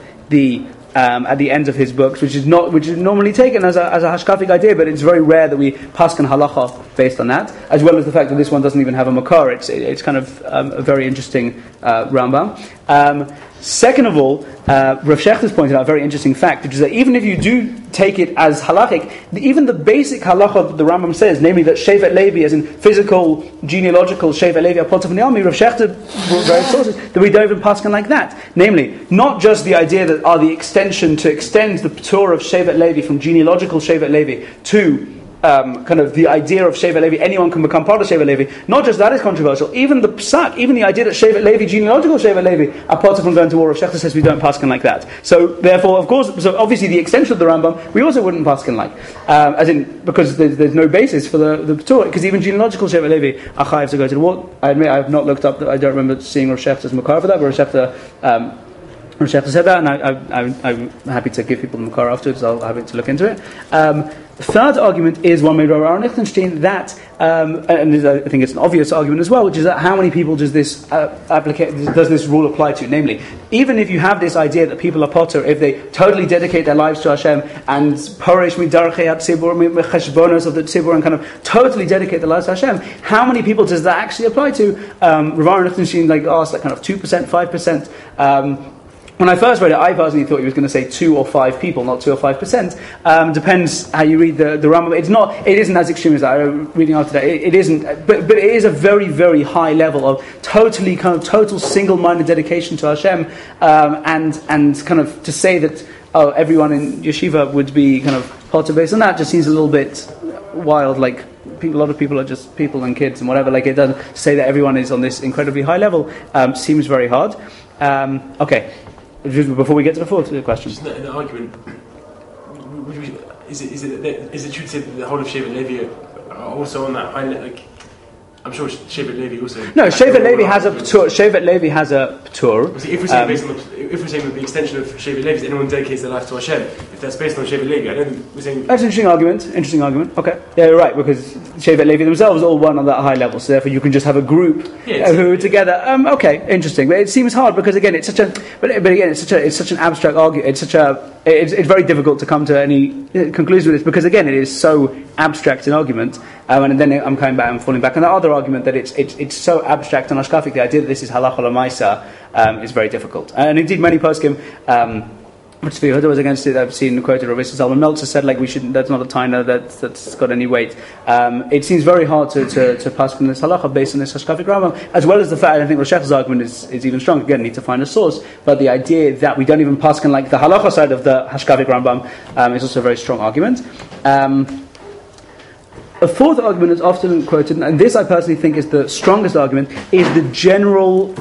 of his books, which is normally taken as a hashkafic idea, but it's very rare that we paskin halacha based on that, as well as the fact that this one doesn't even have a makar. It's kind of a very interesting Rambam. Second of all, Rav Shechter's pointed out a very interesting fact, which is that even if you do take it as halachic, even the basic halacha that the Rambam says, namely that Shevet Levi, as in physical, genealogical Shevet Levi, are potter from the army, Rav Shechter brought various sources that we don't even paskin like that. Namely, not just the idea that the extension to extend the p'tur of Shevet Levi from genealogical Shevet Levi to kind of the idea of Shevet Levi, anyone can become part of Shevet Levi. Not just that is controversial, even the psak, even the idea that Shevet Levi, genealogical Shevet Levi, are part of from going to war. Rav Shechter says we don't paskin like that. So therefore, of course, so obviously the extension of the Rambam, we also wouldn't paskin like. As in, because there's no basis for the p'tur, because even genealogical Shevet Levi are chayav to go to the war. I admit I have not looked up, I don't remember seeing Rav Shechter's makar for that, but Rav Shechter said that, and I'm happy to give people the makar afterwards. I'll have to look into it. The third argument is one made by Aaron Lichtenstein that, and I think it's an obvious argument as well, which is that how many people does this rule apply to? Namely, even if you have this idea that people are potter if they totally dedicate their lives to Hashem and porish midarchei hatzibur mecheshbonos of the tzibur and kind of totally dedicate their lives to Hashem, how many people does that actually apply to? Rav Aaron Lichtenstein asked kind of 2%, 5%. When I first read it, I personally thought he was going to say 2 or 5 people, not 2 or 5%. Depends how you read the Rambam. It isn't as extreme as that. I'm reading after that. It isn't, but it is a very, very high level of total single-minded dedication to Hashem, and kind of to say that everyone in yeshiva would be kind of potter based on that just seems a little bit wild. Like a lot of people are just people and kids and whatever. Like it doesn't say that everyone is on this incredibly high level. Seems very hard. Okay. Just before we get to the fourth question, just an argument. Is it true to say that the whole of Shevet Levi are also on that high level? Like, I'm sure Shevet Levi also. No, Shevet Levi has a p'tur. Shevet Levi has a p'tur. If we're saying that the extension of Shevet Levi is anyone dedicates their life to Hashem, if that's based on Shevet Levi, I don't think we're saying. That's an interesting argument. Okay, yeah, you're right, because Shevet Levi themselves all won on that high level, so therefore you can just have a group who are together. Okay, interesting, but it seems hard because again, it's such an abstract argument. It's very difficult to come to any conclusion with this because again, it is so abstract an argument And then I'm coming back and falling back on the other argument that it's so abstract and ashkafic. The idea that this is halacha l'maisa is very difficult. And indeed, many poskim, which the Yehuda was against it. I've seen quoted Rabbi Zalman Meltzer said we shouldn't. That's not a taina that's got any weight. It seems very hard to pass from this halacha based on this hashkafic Rambam, as well as the fact I think Rosh Hashanah's argument is even stronger. Again, need to find a source, but the idea that we don't even pass like the halacha side of the hashkafic Rambam is also a very strong argument. A fourth argument is often quoted, and this I personally think is the strongest argument, is the general.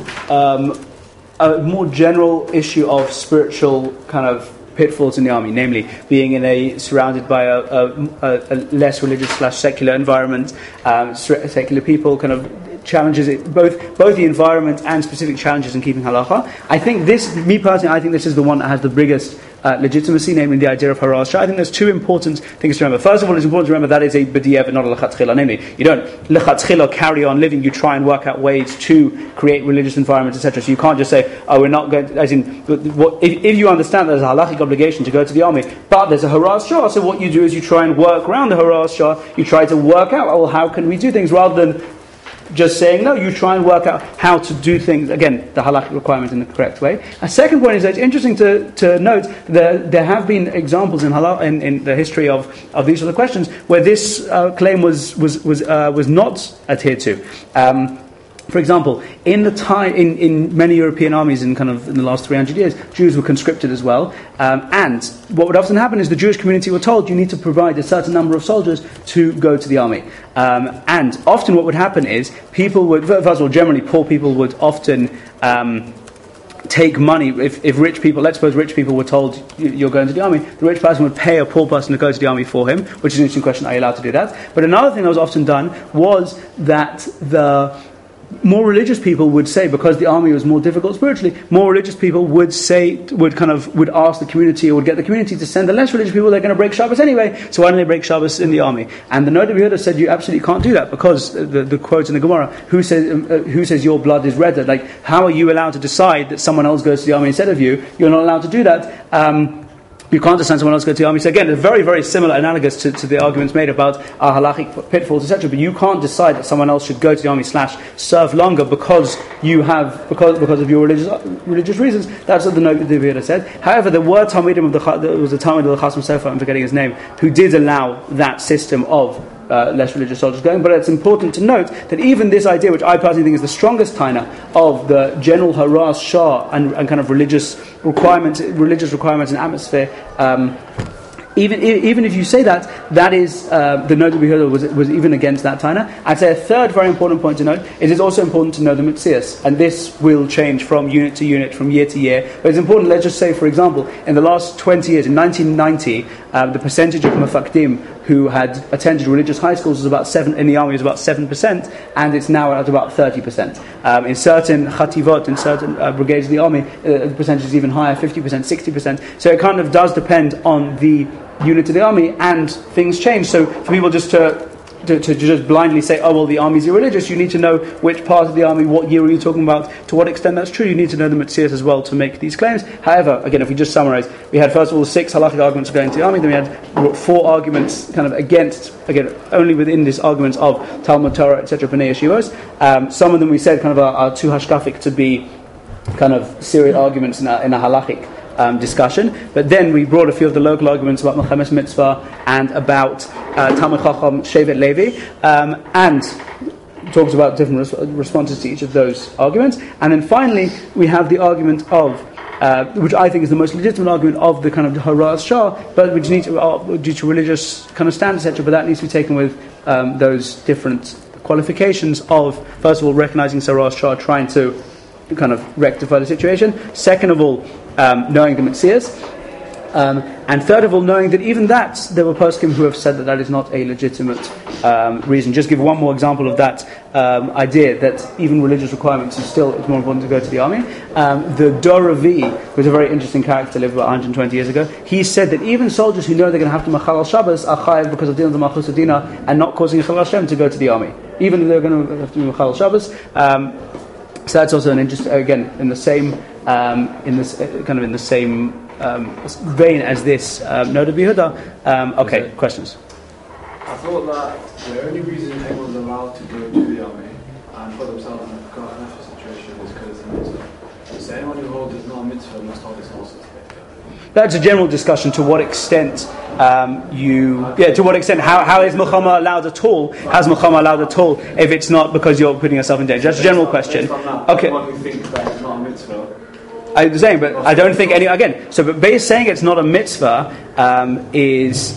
A more general issue of spiritual kind of pitfalls in the army, namely being surrounded by a less religious / secular environment, secular people, kind of challenges both the environment and specific challenges in keeping halacha. I think this is the one that has the biggest legitimacy, namely the idea of haras shah. I think there's two important things to remember. First of all, it's important to remember that is a b'di'ev and not a lechatchila. Namely, you don't lechatchila carry on living. You try and work out ways to create religious environments, etc. So you can't just say, we're not going to, as in, if you understand that there's a halachic obligation to go to the army, but there's a haras shah, so what you do is you try and work around the haras shah. You try to work out, how can we do things, rather than just saying no. You try and work out how to do things, again, the halakhic requirement in the correct way. A second point is that it's interesting to note that there have been examples in the history of these sort of questions where this claim was not adhered to. For example, in many European armies in the last 300 years, Jews were conscripted as well. And what would often happen is the Jewish community were told you need to provide a certain number of soldiers to go to the army. And often what would happen is people would, first of all, generally poor people would often take money. If rich people, let's suppose rich people were told you're going to the army, the rich person would pay a poor person to go to the army for him, which is an interesting question, are you allowed to do that? But another thing that was often done was that the more religious people would say, because the army was more difficult spiritually, more religious people would ask the community, or would get the community to send the less religious people. They're going to break Shabbos anyway, so why don't they break Shabbos in the army? And the Noda B'Yehuda said you absolutely can't do that, because the quote in the Gemara, who says your blood is redder? How are you allowed to decide that someone else goes to the army instead of you? You're not allowed to do that. You can't assign someone else to go to the army. So again, it's very, very similar, analogous to the arguments made about halachic pitfalls, etc. But you can't decide that someone else should go to the army / serve longer because of your religious reasons. That's what the Noda B'Yehuda said. However, there were Talmidim there was a Talmud of the Chasam Sofer, I'm forgetting his name, who did allow that system of less religious soldiers going. But it's important to note that even this idea, which I personally think is the strongest taina of the general haras shah and kind of religious requirements and atmosphere, even if you say that is the Noda B'Yehuda was even against that taina. I'd say a third very important point to note is it's also important to know the mitzias, and this will change from unit to unit, from year to year. But it's important. Let's just say, for example, in the last 20 years, in 1990, the percentage of mafakdim who had attended religious high schools was about 7 in the army was about 7%, and it's now at about 30%. In certain chativot, in certain brigades of the army, the percentage is even higher, 50%, 60%. So it kind of does depend on the unit of the army, and things change. So for people just to just blindly say, the army's irreligious, you need to know which part of the army, what year are you talking about, to what extent that's true. You need to know the Metzias as well to make these claims. However, again, if we just summarize, we had first of all 6 halakhic arguments going to the army, then we had 4 arguments kind of against, again, only within this arguments of Talmud Torah, etc., B'nai Yeshivos. Some of them we said kind of are too hashkafic to be kind of serious arguments in a halakhic discussion, but then we brought a few of the local arguments about Melchemes Mitzvah and about Talmud Chacham Shevet Levi, and talked about different responses to each of those arguments. And then finally, we have the argument of, which I think is the most legitimate argument of the kind of haras shah, but which needs due to religious kind of standards, etc. But that needs to be taken with those different qualifications of, first of all, recognizing haras shah, trying to kind of rectify the situation. Second of all, knowing the Metzias. And third of all, knowing that even that, there were poskim who have said that is not a legitimate reason. Just give one more example of that idea, that even religious requirements it's more important to go to the army. The Doravi was a very interesting character, lived about 120 years ago. He said that even soldiers who know they're going to have to machal al Shabbos are chayav because of din of the Malchus Adina and not causing a chilul Hashem to go to the army, even if they're going to have to machal al Shabbos. So that's also an interest, again, in the same in the same vein as this Noda B'Yehuda. Okay, questions? I thought that the only reason anyone's allowed to go to the army and put themselves in a kafir situation is because it's a mitzvah. So anyone who holds it's not a mitzvah must hold this also. That's a general discussion to what extent to what extent, how is Milchama allowed at all? How's Milchama allowed at all if it's not because you're putting yourself in danger? That's a general question. Okay. Anyone who thinks that it's not a mitzvah. I'm saying, but I don't think any, again, so but saying it's not a mitzvah is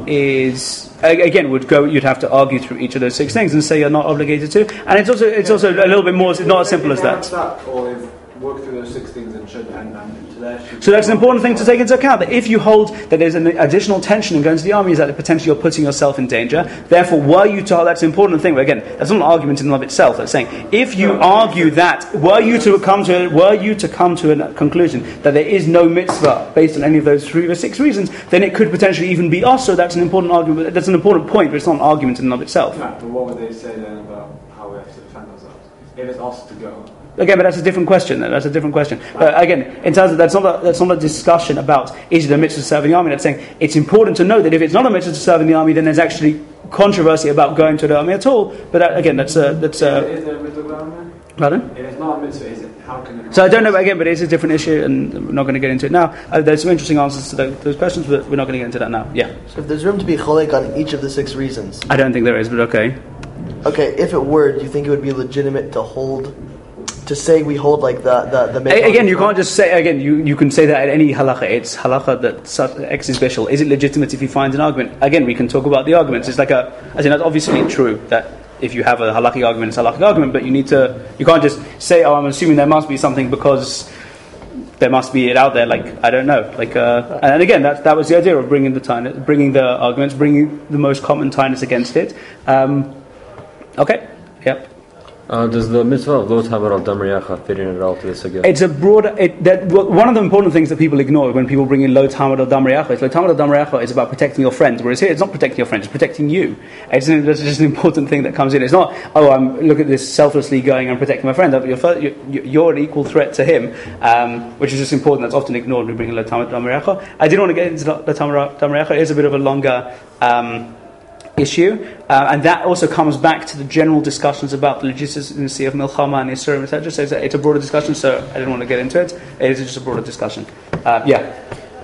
again you'd have to argue through each of those 6 things and say you're not obligated to, and it's also a little bit more, it's not as simple as that. Or if work through those 6 things and should so that's an important thing to take into account, that if you hold that there's an additional tension in going to the army, is that potentially you're putting yourself in danger. Therefore, that's an important thing. But again, that's not an argument in and of itself. That's saying if you argue that were you to come to a conclusion that there is no mitzvah based on any of those 3 or 6 reasons, then it could potentially even be also. That's an important argument. That's an important point, but it's not an argument in and of itself. Right, but what would they say then about how we have to defend ourselves if it's asked to go? Again, but that's a different question. That's a different question. Again, in terms of that's not a discussion about is it a mitzvah to serve in the army. That's saying it's important to know that if it's not a mitzvah to serve in the army, then there's actually controversy about going to the army at all. But again, that's Is there a mitzvah to the army? Pardon? If it's not a mitzvah, is it? How can it? So I don't know. But again, but it's a different issue, and we're not going to get into it now. There's some interesting answers to those questions, but we're not going to get into that now. Yeah. So if there's room to be cholek on each of the 6 reasons, I don't think there is, but okay. Okay, if it were, do you think it would be legitimate to say we hold like the again, you can't just say, again, you can say that at any halacha. It's halacha that X is special. Is it legitimate if he finds an argument? Again, we can talk about the arguments. It's like that's obviously true that if you have a halakhic argument, it's a halakhic argument, but you can't just say, I'm assuming there must be something because there must be it out there, I don't know. And again, that was the idea of bringing the arguments, bringing the most common tinus against it. Okay, yep. Does the mitzvah of lo tamar al dam riyacha fit in at all to this sugya? It's a broader. One of the important things that people ignore when people bring in lo tamar al dam riyacha is lo tamar al dam riyacha is about protecting your friends, whereas here it's not protecting your friends, it's protecting you. That's just an important thing that comes in. It's not look at this selflessly going and protecting my friend. You're an equal threat to him, which is just important. That's often ignored when we bring in lo tamar al dam riyacha. I did want to get into lo tamar al dam riyacha. It is a bit of a longer issue, and that also comes back to the general discussions about the legitimacy of milchama and Yisurim, etc. So it's a broader discussion, so I didn't want to get into it. It is just a broader discussion. Can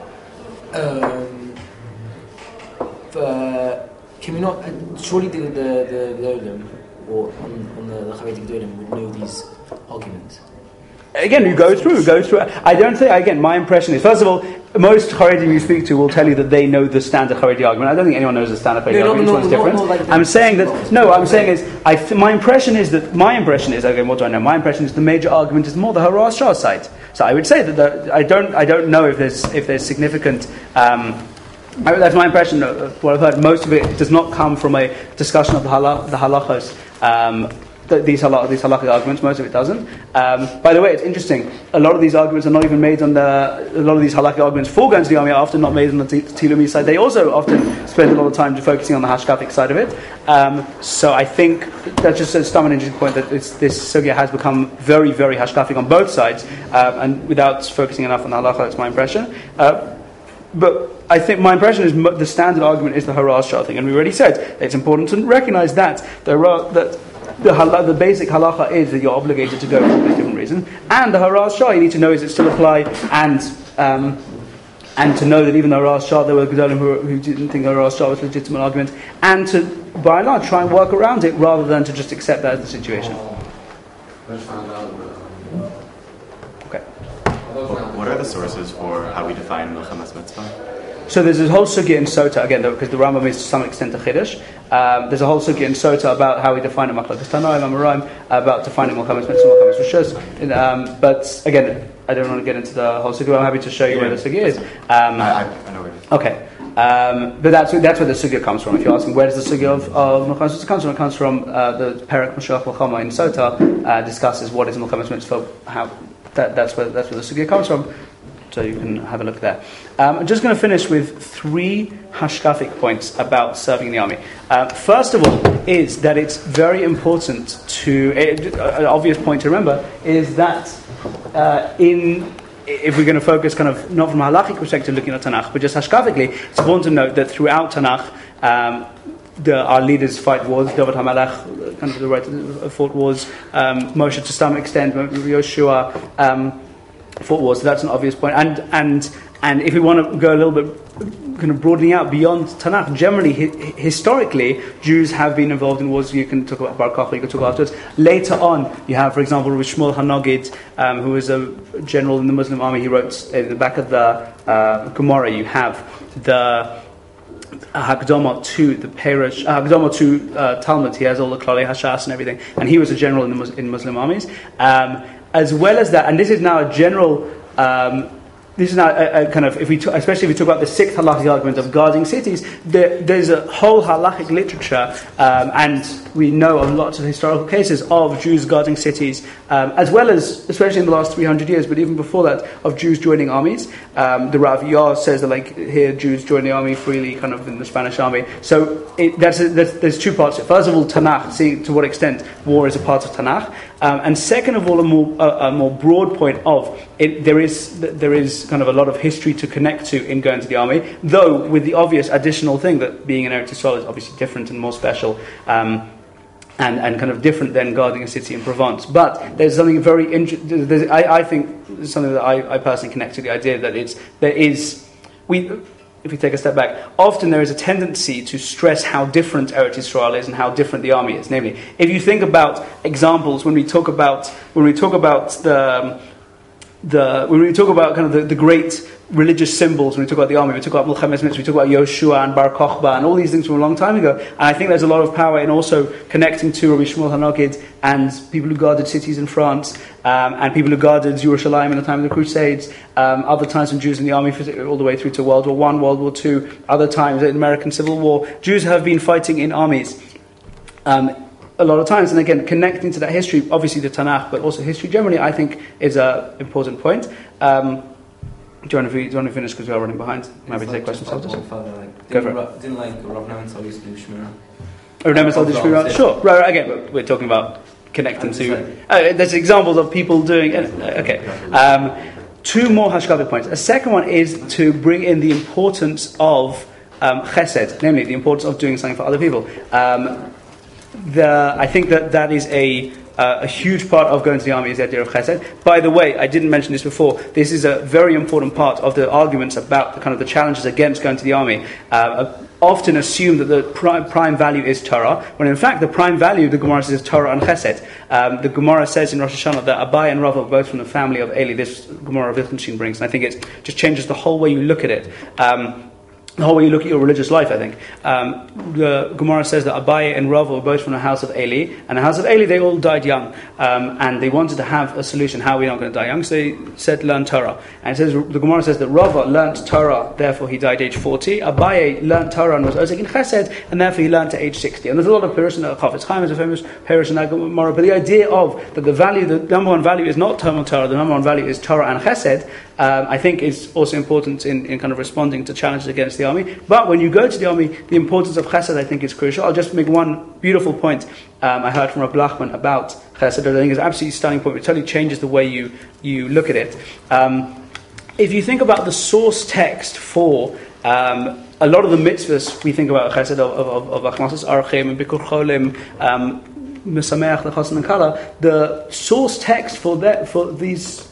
we not? Surely the Olim or on the Chavedik Olim would know these arguments. Again, you go through. I don't think. Again, my impression is, first of all, most Haredim you speak to will tell you that they know the standard Haredi argument. I don't think anyone knows the standard Haredi argument. Each one's different. I'm saying my impression is. Again, what do I know? My impression is the major argument is more the Haras Shah side. So I would say that I don't know if there's significant. That's my impression of what I've heard. Most of it does not come from a discussion of the halachos. These halakhic arguments, most of it doesn't. By the way, it's interesting. A lot of these arguments are not even made on a lot of these halakhic arguments for going to the army are often not made on the Tilumi side. They also often spend a lot of time focusing on the hashkafic side of it. So I think that's just an interesting point that this sugya has become very, very hashkafic on both sides, and without focusing enough on the halakha. That's my impression. But I think my impression is the standard argument is the Haras Shah thing, and we already said it's important to recognize that the basic halacha is that you're obligated to go for these different reasons, and the Haras Shah you need to know is it still apply, and to know that even the Haras Shah there were Gedolim who didn't think the Haras Shah was a legitimate argument, and to by and large try and work around it rather than to just accept that as the situation. Okay. What are the sources for how we define Milchamas Mitzvah? So there's a whole sugya in Sota, again, because the Rambam is to some extent a Chiddush. There's a whole sugya in Sota about how we define a Machlokes Tanoim and Amoraim, about defining Milchamas Mitzvah, Milchamas Rishus. But again, I don't want to get into the whole sugya. I'm happy to show you where the sugya is. I know where it is. Okay. But that's where the sugya comes from. If you're asking where does the sugya of Milchamas Mitzvah comes from, it comes from the Perek Mashiach Milchama in Sota, discusses what is Milchamas Mitzvah, that's where the sugya comes from. So you can have a look there. I'm just going to finish with 3 hashkafic points about serving in the army. First of all is that it's very important an obvious point to remember is that if we're going to focus kind of not from a halachic perspective looking at Tanakh, but just hashkafically, it's important to note that throughout Tanakh, our leaders fight wars. David HaMelech, kind of the right, fought wars. Moshe, to some extent, Yoshua fought wars. So that's an obvious point. And if we want to go a little bit kind of broadening out beyond Tanakh, generally, historically, Jews have been involved in wars. You can talk about Bar Kokhba, you can talk about afterwards. Later on, you have, for example, Rabbi Shmuel HaNogid, who was a general in the Muslim army. He wrote in the back of the Gemara, you have the Hakdama to the Perush, Hakdama to Talmud. He has all the Klalei Hashas and everything, and he was a general in Muslim armies. As well as that, and this is now a general. This is now a kind of, especially if we talk about the sixth halachic argument of guarding cities, there's a whole halachic literature, and we know of lots of historical cases of Jews guarding cities, as well as, especially in the last 300 years, but even before that, of Jews joining armies. The Rav Yar says that, like, here Jews join the army freely, kind of in the Spanish army. So there's two parts. First of all, Tanakh, seeing to what extent war is a part of Tanakh, and second of all, a more broad point of it. There is kind of a lot of history to connect to in going to the army, though with the obvious additional thing that being in Eretz Yisrael is obviously different and more special, and kind of different than guarding a city in Provence. But there's something very interesting. I think there's something that I personally connect to the idea that if we take a step back, often there is a tendency to stress how different Eretz Yisrael is and how different the army is. Namely, if you think about examples when we talk about kind of the great religious symbols, when we talk about the army, we talk about Milchemes Mitzvah, we talk about Yoshua and Bar Kokhba and all these things from a long time ago. And I think there's a lot of power in also connecting to Rabbi Shmuel HaNogid and people who guarded cities in France, and people who guarded Yerushalayim in the time of the Crusades, other times when Jews in the army, all the way through to World War I, World War II, other times in the American Civil War. Jews have been fighting in armies a lot of times, and again, connecting to that history, obviously the Tanakh, but also history generally, I think is an important point. Do you want to finish because we are running behind? Maybe take questions after. Go for it. Didn't Rav Nemenzel used to do Shmira? Rav Nemenzel did Shmira? Sure. Right, again, we're talking about connecting to... there's examples of people doing... Okay. Two more hashkafic points. A second one is to bring in the importance of chesed, namely the importance of doing something for other people. I think that is a huge part of going to the army is the idea of chesed. By the way, I didn't mention this before. This is a very important part of the arguments about the challenges against going to the army. Often assume that the prime value is Torah, when in fact the prime value, the Gemara says, is Torah and Chesed. The Gemara says in Rosh Hashanah that Abai and Rav are both from the family of Eli. This Gemara Wittgenstein brings, and I think it just changes the whole way you look at it. The whole way you look at your religious life, I think. The Gemara says that Abaye and Rav were both from the house of Eli, and the house of Eli, they all died young, and they wanted to have a solution. How are we not going to die young? So they said, learn Torah. And it says, the Gemara says that Rav learnt Torah, therefore he died age 40. Abaye learnt Torah and was Ozek in Chesed, and therefore he learnt to age 60. And there's a lot of Pirush, and Chafetz Chaim is a famous Pirush in that Gemara, but the idea of that the number one value is not Torah, the number one value is Torah and Chesed, I think is also important in kind of responding to challenges against the army. But when you go to the army, the importance of chesed, I think, is crucial. I'll just make one beautiful point I heard from Rabbi Lachman about chesed. I think is an absolutely stunning point. It totally changes the way you look at it. If you think about the source text for a lot of the mitzvahs we think about chesed of Achnasas Arachim and Bikur Cholim, Mesameach Lechasan and Kala, the source text for these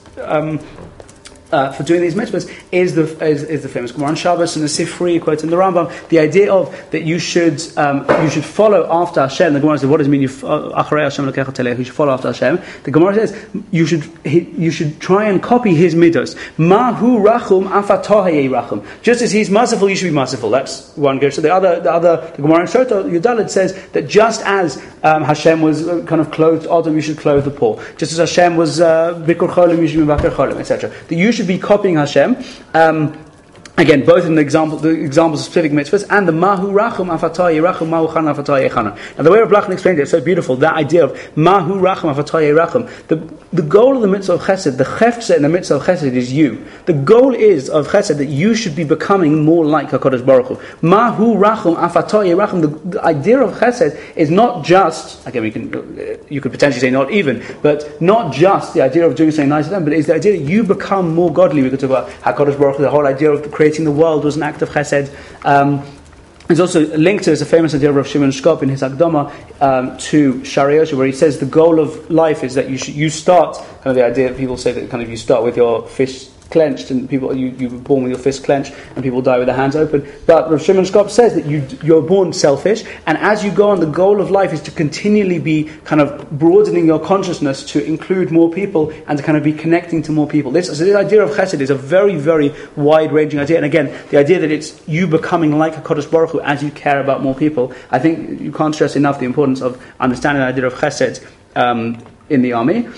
for doing these mitzvahs is the famous Gemara on Shabbos and the Sifri quote in the Rambam. The idea of that you should follow after Hashem. The Gemara says, "What does it mean? You should follow after Hashem." The Gemara says you should try and copy His midos. Mahu rachum afatohaye rachum. Just as He's merciful, you should be merciful. That's one good. So the Gemara in Sota Yudalit says that just as Hashem was kind of clothed Adam, you should clothe the poor. Just as Hashem was Bikur Cholim, you should be Bakar Cholim, etc. That you should be copying Hashem. Again, both in the examples of specific mitzvahs and the Mahu Rachum Afatay Rachum Mahu Chana Afatay Chana. Now, the way Rav Lachman explained it is so beautiful. That idea of Mahu Rachum Afatay Rachum. The goal of the mitzvah of Chesed, the Chefza in the mitzvah of Chesed is you. The goal is of Chesed that you should be becoming more like HaKadosh Baruch Hu. Mahu Rachum Afatay Rachum. The idea of Chesed is not just, again, you could potentially say not even, but not just the idea of doing something nice to them, but it's the idea that you become more godly. We could talk about HaKadosh Baruch Hu, the whole idea of creating the world was an act of chesed. There's also linked to, there's a famous idea of Rav Shimon Shkop in his Akdama to Shari, where he says the goal of life is that you start, kind of the idea that people say that kind of you start with your fist clenched, and people you were born with your fist clenched, and people die with their hands open. But Rav Shimon Shkop says that you're born selfish, and as you go on, the goal of life is to continually be kind of broadening your consciousness to include more people and to kind of be connecting to more people. This idea of chesed is a very, very wide-ranging idea, and again, the idea that it's you becoming like a Kodesh Baruch Hu as you care about more people. I think you can't stress enough the importance of understanding the idea of chesed in the army.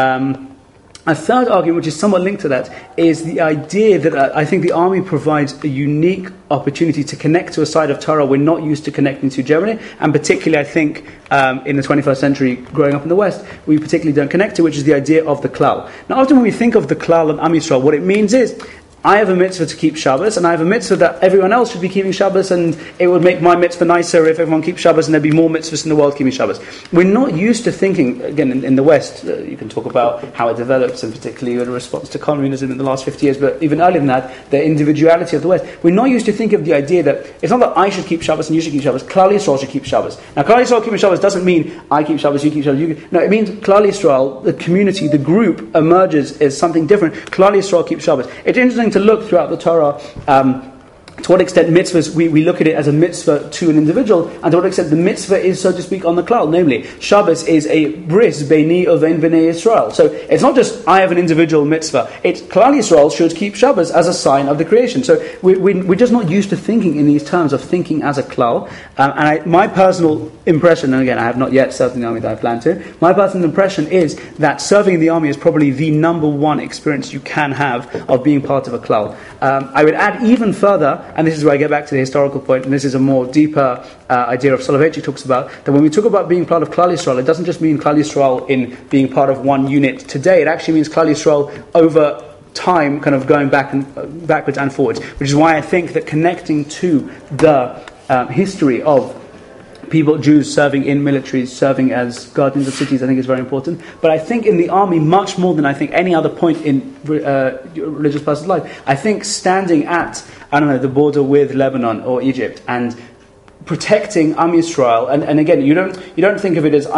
A third argument, which is somewhat linked to that, is the idea that I think the army provides a unique opportunity to connect to a side of Torah we're not used to connecting to generally, and particularly I think in the 21st century, growing up in the West, we particularly don't connect to, which is the idea of the klal. Now often when we think of the klal and Am Yisrael, what it means is, I have a mitzvah to keep Shabbos, and I have a mitzvah that everyone else should be keeping Shabbos, and it would make my mitzvah nicer if everyone keeps Shabbos, and there'd be more mitzvahs in the world keeping Shabbos. We're not used to thinking, again, in the West, you can talk about how it develops, and particularly in response to communism in the last 50 years, but even earlier than that, the individuality of the West. We're not used to think of the idea that it's not that I should keep Shabbos and you should keep Shabbos, Klal Yisrael should keep Shabbos. Now, Klal Yisrael keeping Shabbos doesn't mean I keep Shabbos, you keep Shabbos, no, it means Klal Yisrael, the community, the group, emerges as something different. Klal Yisrael keeps Shabbos. It's interesting to look throughout the Torah, to what extent mitzvahs, we look at it as a mitzvah to an individual, and to what extent the mitzvah is, so to speak, on the klal. Namely, Shabbos is a bris beini uvein bnei Yisrael. So it's not just I have an individual mitzvah. It's Klal Yisrael should keep Shabbos as a sign of the creation. So we're just not used to thinking in these terms of thinking as a klal. My personal impression, and again, I have not yet served in the army that I plan to, my personal impression is that serving in the army is probably the number one experience you can have of being part of a klal. I would add even further, and this is where I get back to the historical point, and this is a more deeper idea of Soloveitchik talks about, that when we talk about being part of Klal Yisrael, it doesn't just mean Klal Yisrael in being part of one unit today, it actually means Klal Yisrael over time, kind of going backwards and forwards, which is why I think that connecting to the history of people, Jews serving in militaries, serving as guardians of cities, I think is very important. But I think in the army, much more than I think any other point in religious person's life, I think standing at, the border with Lebanon or Egypt and protecting Am Yisrael, and again, you don't think of it as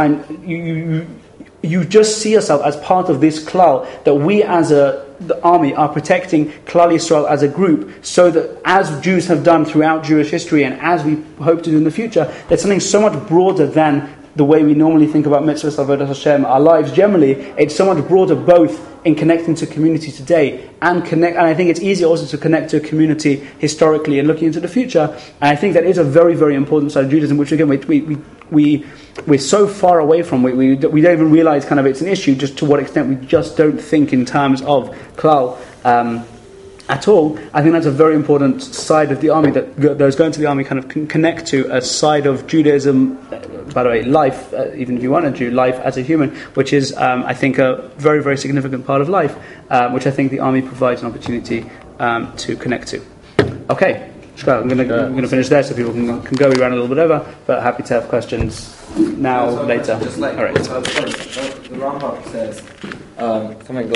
you just see yourself as part of this klal, that we as the army are protecting Klal Yisrael as a group, so that as Jews have done throughout Jewish history and as we hope to do in the future, there's something so much broader than the way we normally think about mitzvahs, avodas Hashem, our lives generally. It's so much broader both in connecting to community today and I think it's easier also to connect to a community historically and looking into the future. And I think that is a very, very important side of Judaism, which again we're so far away from. We don't even realize kind of it's an issue, just to what extent we just don't think in terms of klal at all. I think that's a very important side of the army, that those going to the army kind of can connect to a side of Judaism, by the way, life, even if you aren't a Jew, life as a human, which is, I think, a very, very significant part of life, which I think the army provides an opportunity to connect to. Okay, I'm going to finish there so people can go. We ran a little bit over, but happy to have questions now, later. Just like, all right. the Rambam says something